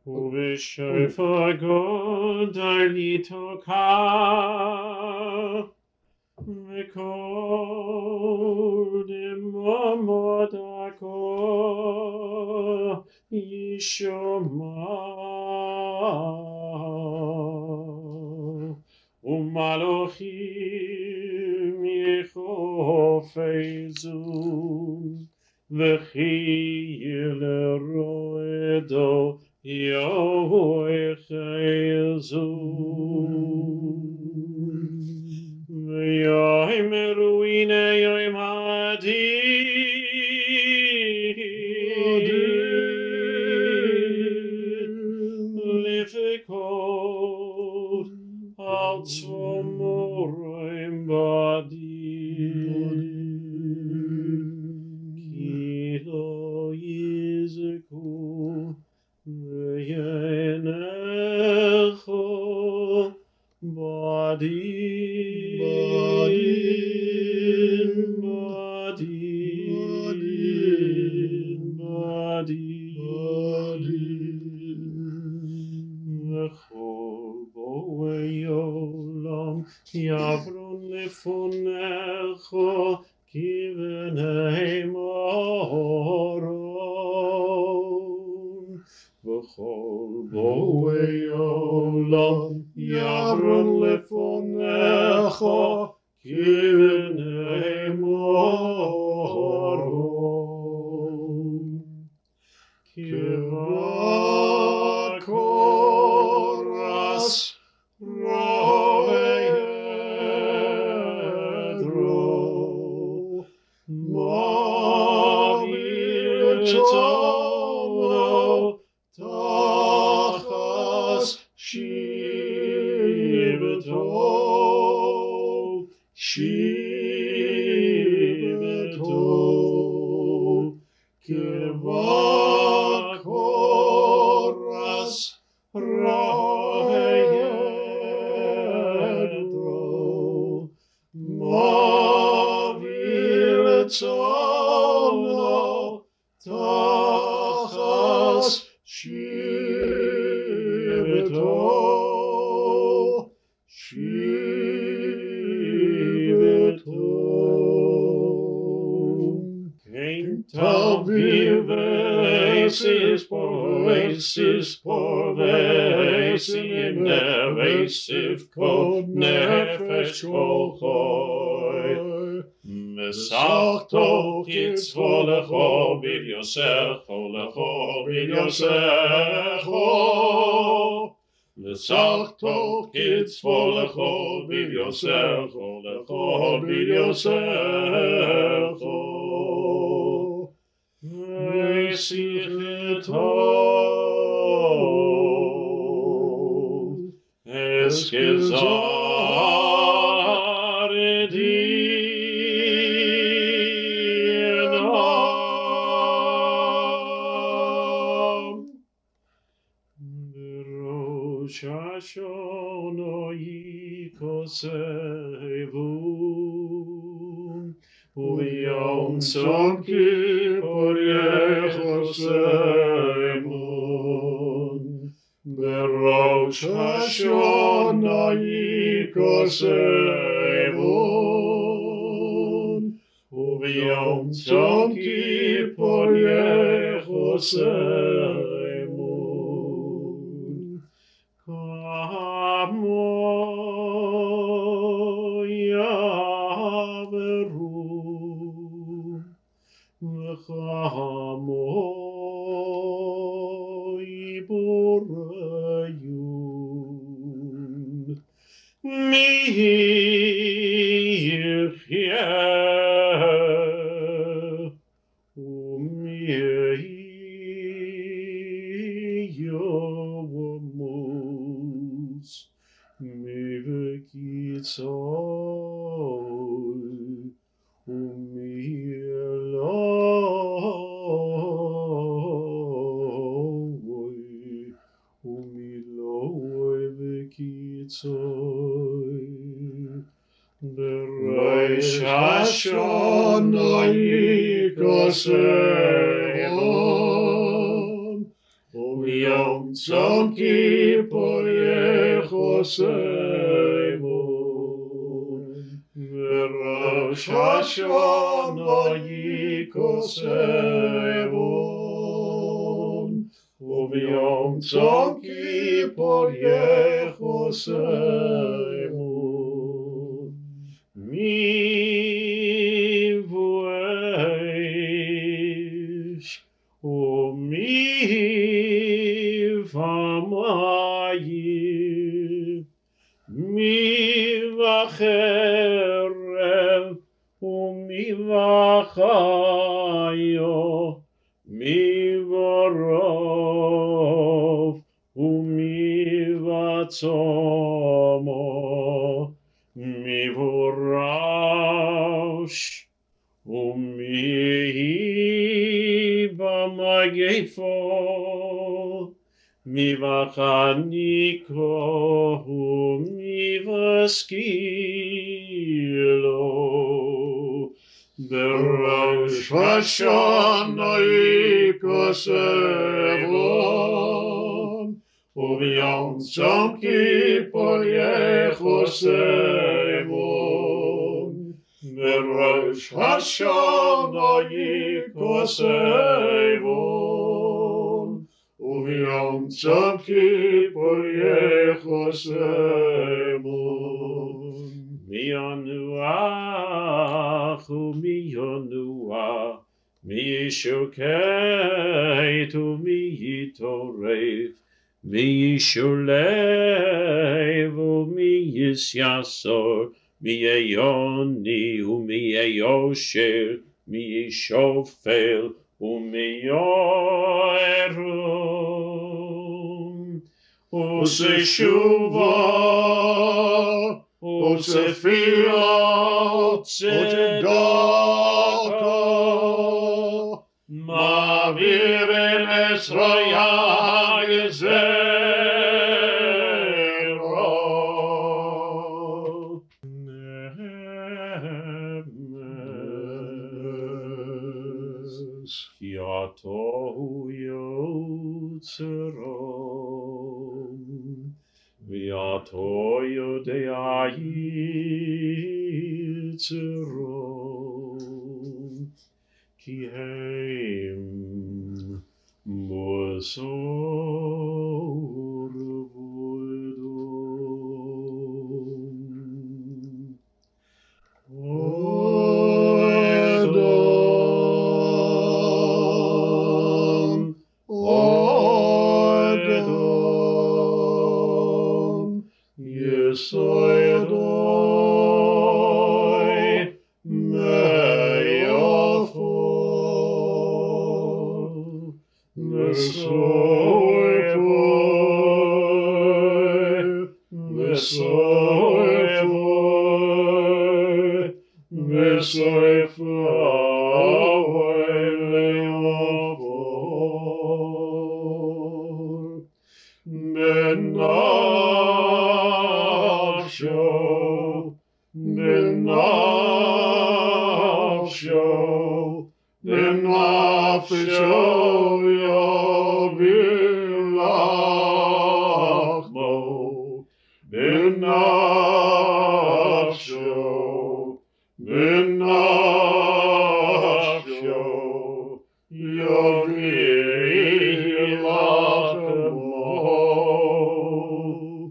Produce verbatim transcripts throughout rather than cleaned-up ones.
ובשפע גודל יתוקע, וכל דמעות דקו ישמע, ומלאכים יחפצו, וכי לרועדו יחזו, ויאמרו הנה יום הדין, לפקוד על צמורים בדין, כי לא יזכו וינכו בדין, בדין, בדין, בדין, וכל בואי עולם יעברון לפניך כבני מרון, וכל בואי עולם יעברון לפניך כבני מרון, כבקורס רעדרו, מעביר צאנו תחת שבטו, שבטו, כבקורס רעדרו, מעביר צאנו תחת שבטו, שבטו. Ein Tavir vesis por vesis por vesim nevesiv kol nefesh kol choy, mesachto kitzvo lecho bil yosecho lecho bil yosecho, mesachto kitzvo lecho bil yosecho lecho bil yosecho, Sichtov es gezaredinam, berosh Hashanah yikosevu, ובيום צום כיפור יחסמון, בראש השנה יכסמון, ובيום צום כיפור יחסמון, כמו Chamoy borayun, mi yirchye umi yomus, mi vekitzoy umi בראש השנה ייקסם, וביום Tzom Kippur Yechosevon, V'Rosh Hashanah Yikosevon, U'B'Yom Tzom Kippur Yechosevon. Mi v'esh u'mi v'mayim, mi v'cherev u'mi v'chayo, mi v'rov u'mi v'tzomo, mi v'rash u'mi b'magefo, mi v'chaniko u'mi v'skilo, B'Rosh Hashanah Yikosevon, U'B'Yom Tzom Kippur Yechosevon, B'Rosh Hashanah Yikosevon, U'B'Yom Tzom Kippur Yechosevon. Mi yonuach u'mi yonuach, mi yishuket u'mi yitoref, mi yishulev u'mi yisyasor, mi yeyoni u'mi yeyosher, mi yishofel u'mi yoerum, u'seshuvah u'tefillah tzedakah, ma'avir el Esraya gezerah. Nemes ki'atohu yotzerom, V'ato yodea yitzerom, ki hem musor v'odom. Odom, Odom, Yesoydoi me'yafo, Mesoyvoi, Mesoyvoi, Mesoyvoi le'avor, Benafsho, Benafsho, Benafsho yavilachmo, Benafsho, Benafsho yavilachmo,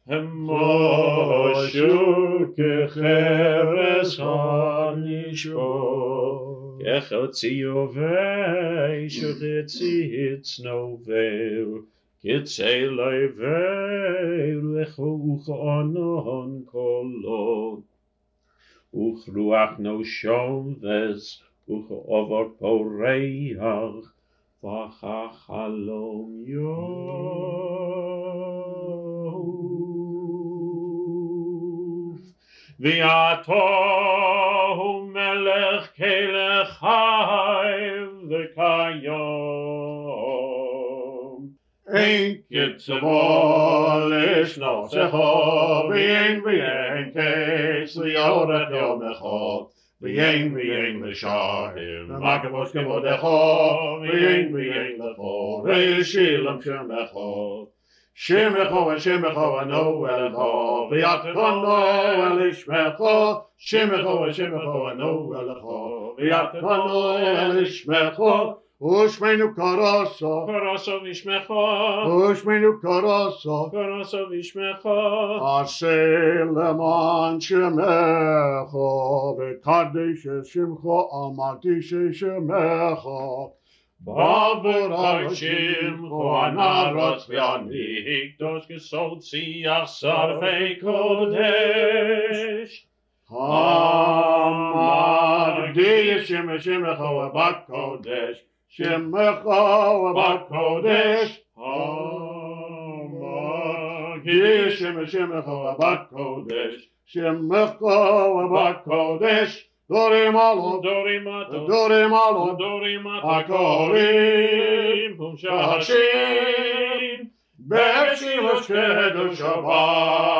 Hemoshu kecheres hanishbo, Kechotziyovei shuchitzitz novel, Kitzei loivei lechuch anon kolo, Uch ruach no shoves, Uch over poreach, Vachachalom yov. V'atohu melech kelech hayv v'kayom. Ein kitzavol ishnosecho, v'en v'en kes li'oret yom echot, V'yein v'yein l'shahim, v'makavos kevodecho, v'yein v'yein l'cho, v'yishilam shemecho. Shemecho v'shemecho ano elecho, v'yatkono elishmecho. Shemecho v'shemecho ano elecho, v'yatkono elishmecho. Ushmenu karaso, Karaso v'ishmecho, Ushmenu karaso, Karaso v'ishmecho. Aseh leman shemecho, v'kadesh shemcho, amadish shemecho. Bavur ha-shimcho anarot v'anikdosh gesod siach sarvei kodesh. Amadish shemecho, v'bat kodesh. Shemecho v'bat kodesh. Amadish shemecho, v'bat kodesh. Shemecho v'bat kodesh. Dorim alon, Dorimato, Dorim alon, Dorimato, Akorim, Pum Shashim, Beshivos kedosh Shabbat.